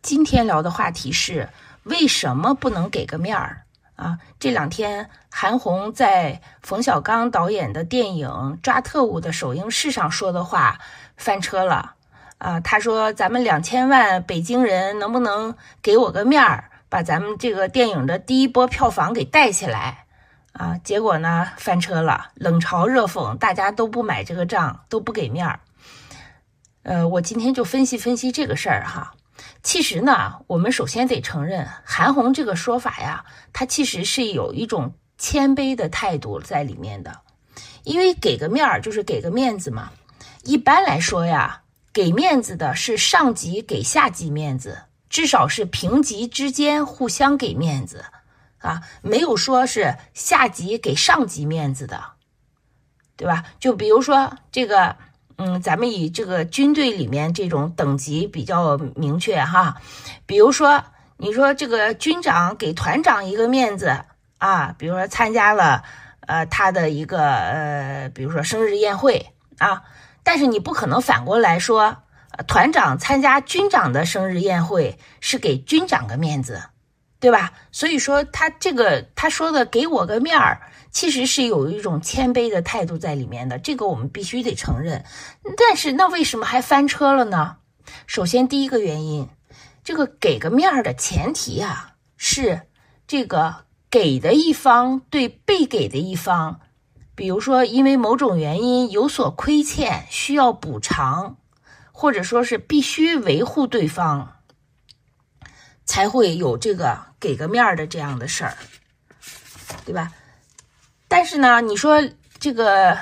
今天聊的话题是为什么不能给个面儿啊？这两天韩红在冯小刚导演的电影《抓特务》的首映式上说的话翻车了啊！他说咱们2000万北京人能不能给我个面儿，把咱们这个电影的第一波票房给带起来啊？结果呢翻车了，冷嘲热讽，大家都不买这个账，都不给面儿。我今天就分析分析这个事儿哈。其实呢，我们首先得承认韩红这个说法呀，它其实是有一种谦卑的态度在里面的。因为给个面儿就是给个面子嘛。一般来说呀，给面子的是上级给下级面子，至少是平级之间互相给面子啊，没有说是下级给上级面子的，对吧？就比如说这个咱们以这个军队里面这种等级比较明确哈，比如说你说这个军长给团长一个面子啊，比如说参加了他的一个比如说生日宴会啊，但是你不可能反过来说团长参加军长的生日宴会是给军长个面子，对吧？所以说他说的给我个面儿，其实是有一种谦卑的态度在里面的，这个我们必须得承认。但是那为什么还翻车了呢？首先第一个原因，这个给个面儿的前提啊，是这个给的一方对被给的一方，比如说因为某种原因有所亏欠，需要补偿，或者说是必须维护对方，才会有这个给个面儿的这样的事儿，对吧？但是呢，你说这个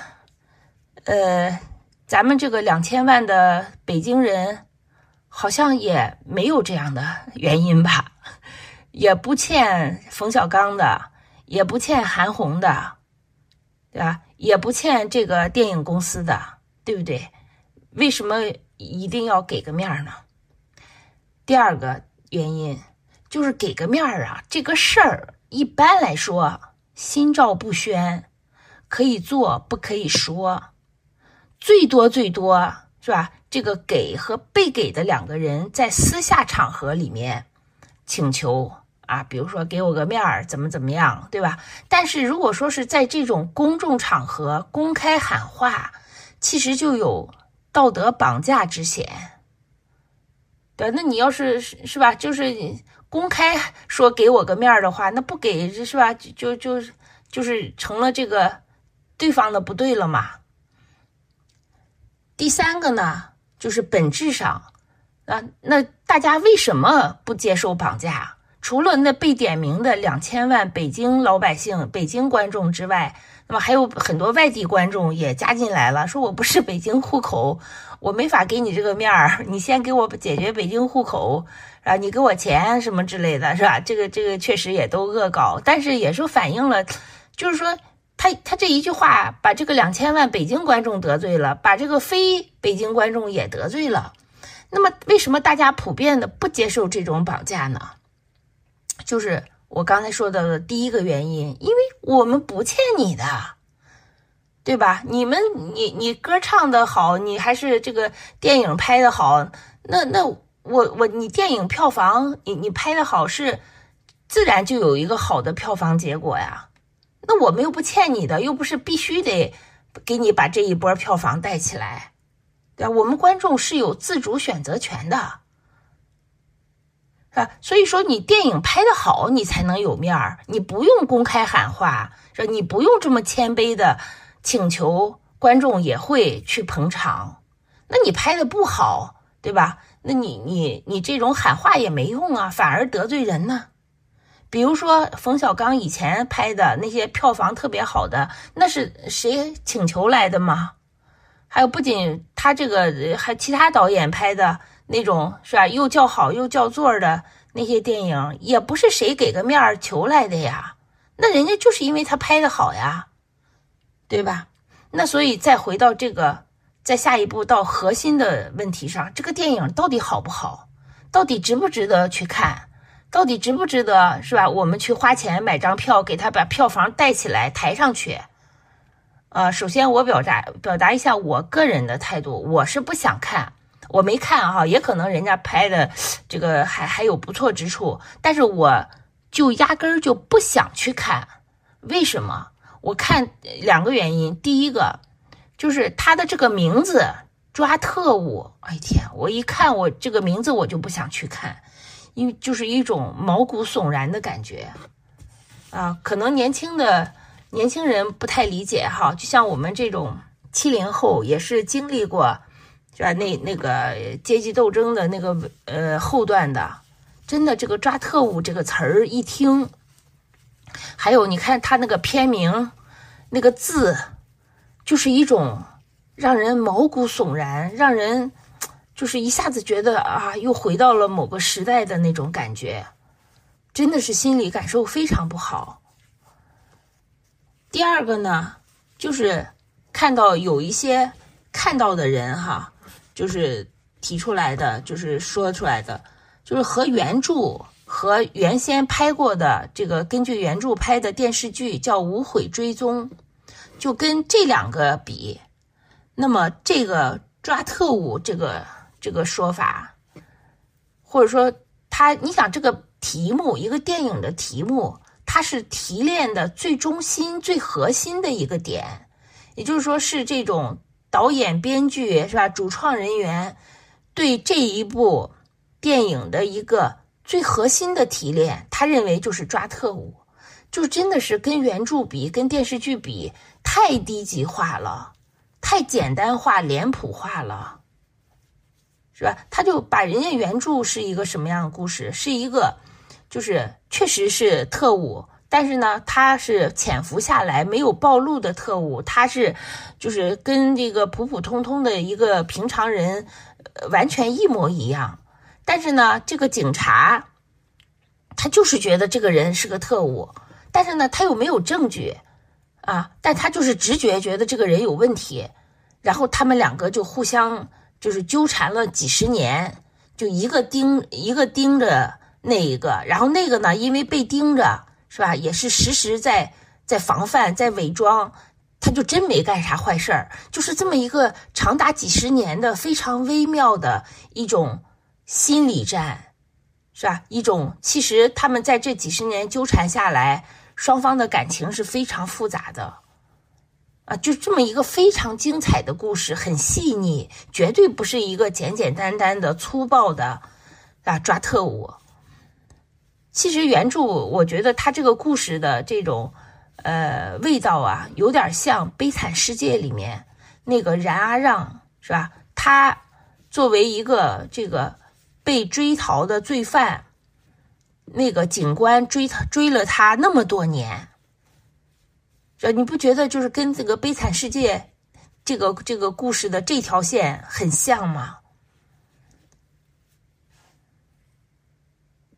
咱们这个2000万的北京人好像也没有这样的原因吧，也不欠冯小刚的，也不欠韩红的，对吧？也不欠这个电影公司的，对不对？为什么一定要给个面呢？第二个原因就是给个面啊，这个事儿一般来说心照不宣，可以做不可以说，最多是吧？这个给和被给的两个人在私下场合里面请求啊，比如说给我个面儿，怎么样，对吧？但是如果说是在这种公众场合公开喊话，其实就有道德绑架之嫌。对，那你要是吧，就是公开说给我个面儿的话，那不给是吧？就是成了这个对方的不对了嘛。第三个呢，就是本质上那大家为什么不接受绑架？除了那被点名的2000万北京老百姓、北京观众之外，那么还有很多外地观众也加进来了，说我不是北京户口，我没法给你这个面儿，你先给我解决北京户口啊，你给我钱什么之类的，是吧？这个确实也都恶搞，但是也是反映了，就是说他这一句话把这个2000万北京观众得罪了，把这个非北京观众也得罪了。那么为什么大家普遍的不接受这种绑架呢？就是我刚才说的第一个原因，因为我们不欠你的，对吧？你歌唱的好，你还是这个电影拍的好，那你电影票房你拍的好，是自然就有一个好的票房结果呀。那我们又不欠你的，又不是必须得给你把这一波票房带起来，对吧？我们观众是有自主选择权的。所以说你电影拍得好，你才能有面儿，你不用公开喊话，你不用这么谦卑的请求，观众也会去捧场。那你拍得不好，对吧？那你这种喊话也没用啊，反而得罪人呢。比如说冯小刚以前拍的那些票房特别好的，那是谁请求来的吗？还有不仅他这个，还其他导演拍的那种，是吧？又叫好又叫座的那些电影，也不是谁给个面儿求来的呀。那人家就是因为他拍的好呀，对吧？那所以再回到这个，在下一步到核心的问题上，这个电影到底好不好？到底值不值得去看？到底值不值得，是吧？我们去花钱买张票，给他把票房带起来抬上去。首先我表达一下我个人的态度，我是不想看， 我没看哈，也可能人家拍的这个还有不错之处，但是我就压根儿就不想去看。为什么？我看2个原因。第一个就是他的这个名字抓特务，哎天，我一看我这个名字我就不想去看，因为就是一种毛骨悚然的感觉啊。可能年轻人不太理解哈，就像我们这种70后也是经历过，是吧？那个阶级斗争的那个后段的，真的这个抓特务这个词儿一听，还有你看他那个片名那个字，就是一种让人毛骨悚然，让人就是一下子觉得啊，又回到了某个时代的那种感觉，真的是心理感受非常不好。第二个呢，就是看到有一些看到的人哈，就是提出来的，就是说出来的，就是和原著和原先拍过的这个根据原著拍的电视剧叫《无悔追踪》，就跟这2个比，那么这个抓特务这个说法，或者说你想这个题目，一个电影的题目，它是提炼的最中心最核心的一个点，也就是说是这种导演编剧是吧，主创人员对这一部电影的一个最核心的提炼，他认为就是抓特务，就真的是跟原著比，跟电视剧比，太低级化了，太简单化脸谱化了，是吧？他就把人家原著是一个什么样的故事，是一个就是确实是特务，但是呢他是潜伏下来没有暴露的特务，他是就是跟这个普普通通的一个平常人完全一模一样，但是呢这个警察他就是觉得这个人是个特务，但是呢他又没有证据啊，但他就是直觉觉得这个人有问题，然后他们2个就互相就是纠缠了几10年，就一个盯着那一个，然后那个呢因为被盯着是吧，也是时在防范在伪装，他就真没干啥坏事儿，就是这么一个长达几10年的非常微妙的一种心理战，是吧？一种其实他们在这几10年纠缠下来，双方的感情是非常复杂的啊，就这么一个非常精彩的故事，很细腻，绝对不是一个简简单单的粗暴的啊抓特务。其实原著我觉得他这个故事的这种味道啊，有点像《悲惨世界》里面那个冉阿让，是吧？他作为一个这个被追逃的罪犯，那个警官追了他那么多年，你不觉得就是跟这个《悲惨世界》这个故事的这条线很像吗？